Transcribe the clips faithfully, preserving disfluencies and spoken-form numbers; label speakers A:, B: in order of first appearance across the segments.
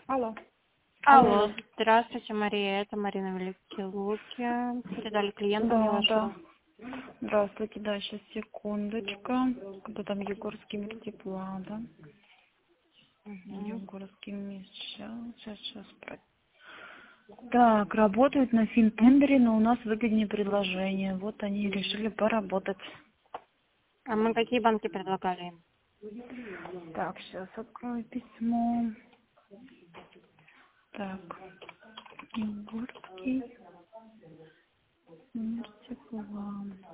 A: Алло.
B: Алло, здравствуйте, Мария, это Марина Великие Луки. Передали клиенту мне
A: Да,
B: вашего.
A: да. Здравствуйте, да, сейчас секундочка. Кто там Егорский мир тепла, да?
B: Угу.
A: Егорский мир, сейчас, сейчас, сейчас. Так, работают на финтендере, но у нас выгоднее предложение. Вот они решили поработать.
B: А мы какие банки предлагали им?
A: Так, сейчас открою письмо. Так, Егорский мир тепла.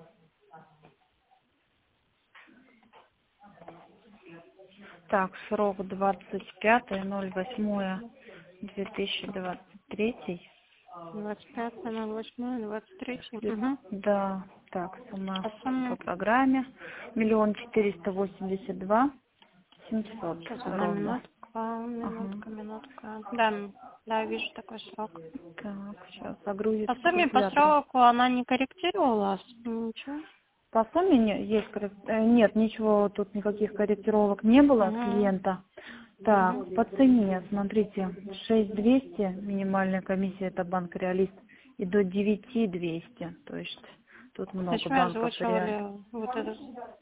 A: Так, срок двадцать пятое ноль восьмое две тысячи двадцать третий.
B: двадцать пятое ноль восьмое двадцать третье. Угу.
A: Да, так, сумма
B: А
A: по
B: сумма?
A: программе миллион четыреста восемьдесят два семьсот
B: Сейчас, одна
A: ровно.
B: минутка,
A: Ага.
B: минутка, минутка. Да, да, вижу такой срок.
A: Так, сейчас загрузится
B: По
A: по
B: сумме, по
A: калькулятору.
B: сроку она не корректировалась? Ничего?
A: По сумме не- есть коррек- э, нет, ничего, тут никаких корректировок не было от
B: Угу.
A: клиента. Так, по цене, смотрите, шесть тысяч двести минимальная комиссия, это банк Реалист, и до девять тысяч двести, то есть тут много
B: Зачем вы
A: банков Реалист.
B: озвучивали вот этот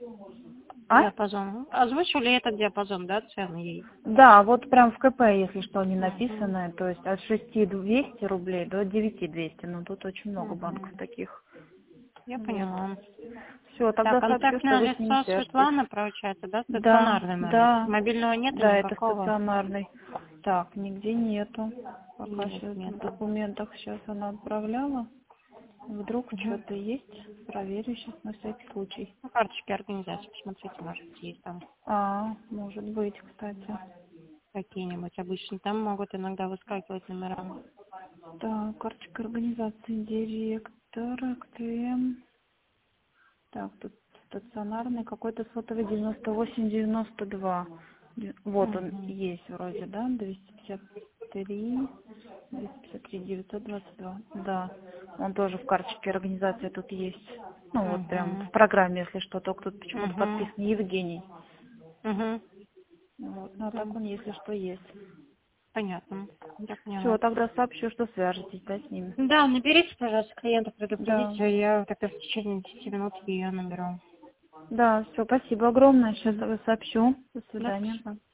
A: А?
B: диапазон? Озвучивали этот диапазон, да, цены ей?
A: Да, вот прям в КП, если что, они
B: Угу.
A: написаны, то есть от шесть тысяч двухсот рублей до девять тысяч двухсот, но тут очень много банков
B: Угу.
A: таких.
B: Я
A: Вот.
B: поняла.
A: Все,
B: Так,
A: тогда сообщу, что
B: контактное
A: вы с ними
B: лицо
A: свяжетесь.
B: Светлана, получается, да,
A: Да,
B: стационарный номер?
A: да,
B: Мобильного нету
A: да, это
B: никакого?
A: стационарный. Так, нигде нету. Пока
B: Нет,
A: сейчас в
B: нету.
A: документах сейчас она отправляла. Вдруг
B: Угу.
A: что-то есть, проверю сейчас на всякий случай.
B: Ну, карточки организации, посмотрите, может быть, есть там
A: А, может быть, кстати.
B: какие-нибудь. Обычно там могут иногда выскакивать номера.
A: Так, карточка организации директора, КТМ. Так, тут стационарный какой-то сотовый девяносто восемь девяносто два. Де- Вот он
B: Угу.
A: есть вроде, да? двести пятьдесят три, двести пятьдесят три, девятьсот двадцать два. Да, он тоже в карточке организации тут есть. Ну вот прям
B: Угу.
A: в программе, если что, только тут почему-то
B: Угу.
A: подписан Евгений.
B: Угу.
A: Вот, ну а так
B: М,
A: он, если что, есть.
B: Понятно. Я
A: Все,
B: поняла.
A: тогда сообщу, что свяжетесь, да, с ними.
B: Да, наберите, пожалуйста, клиента,
A: Да.
B: предупредите, я как-то в течение десяти минут ее наберу.
A: Да, все, спасибо огромное. Сейчас сообщу. До
B: Да,
A: свидания.
B: спасибо.